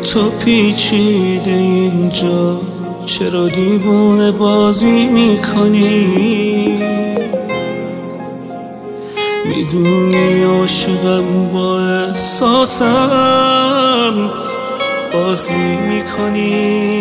تو پیچیده اینجا، چرا دیوونه بازی میکنی؟ میدونی عاشقم با احساسم بازی میکنی.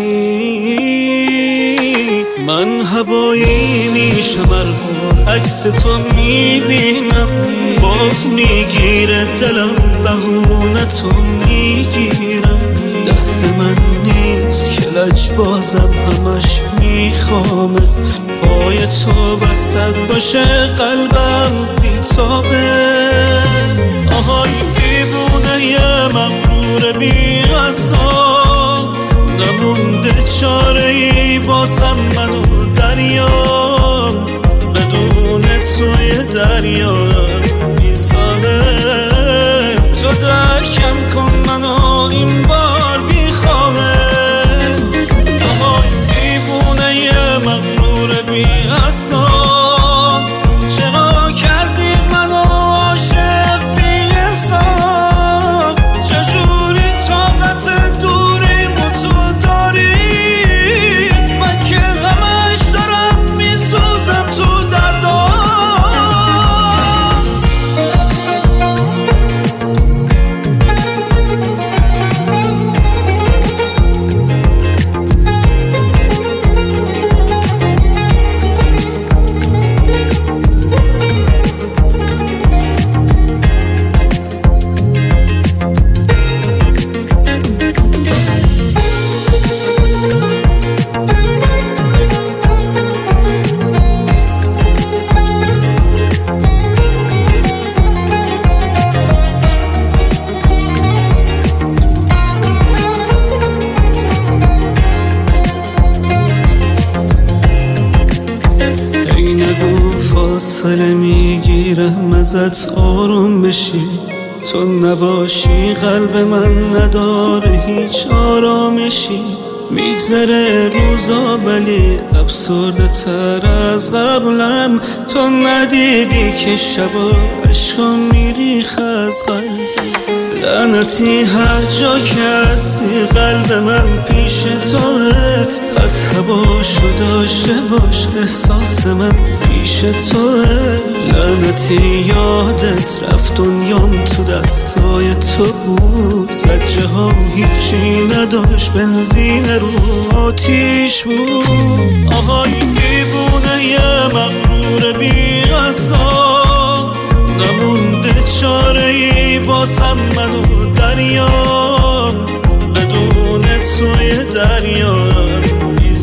من هوایی میشم هر بار عکس تو میبینم، باز میگیره دلم بهونه تو میگیرم. دست من نیست که لج بازم همش میخوامه، پای تو وسط باشه قلبم بیتابه. آهای دیوونه یه مغرور بی‌قصاب، نمونده چاره ای بازم منو دریا، بدون توی دریا بی ساحل. تو درکم کن منو این بار بی خواهش. آهای دیوونه یه مغرور بی اعصاب، چرا کردی منو عاشق بی حساب؟ چجوری طاقت دوریمو تو داری؟ من که غمش دارم میسوزم تو دردام. فاصله میگیرم ازت آروم بشی، تو نباشی قلب من نداره هیچ آرامشی. میگذره روزا ولی افسرده تر از قبلم، تو ندیدی که شبا عشقم میریخ از قلب. لعنتی هر جا که هستی قلب من پیش توه، پس هواشو داشته باش احساس من پیش توه. لعنتی یادت رفت دنیام تو دستای تو بود، زجه هم هیچی نداشت بنزین رو آتیش بود. آهای دیوونه یه مغرور بی‌قصاب، نمونده چاره ای بازم منو دریا، بدون توی دریا بی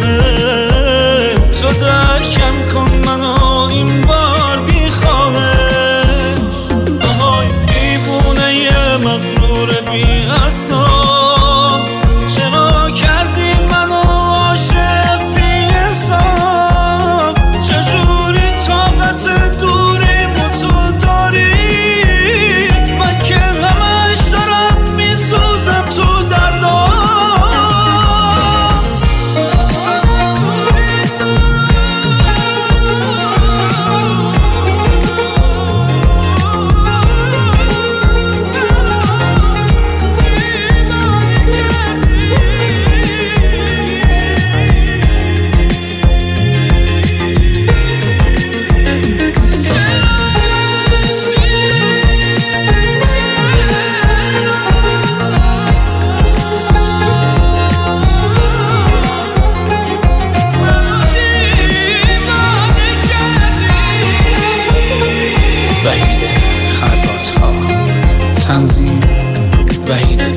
ساحل. تو درکم کن منو این بار بی خواهش. آهای دیوونه یه مغرور بی اعصاب، چرا کردی منو عاشق بی حساب؟ چجوری طاقت دوریمو تو داری؟ من که غمش دارم میسوزم تو دردام. وحید خلوت‌ها، تنظیم وحید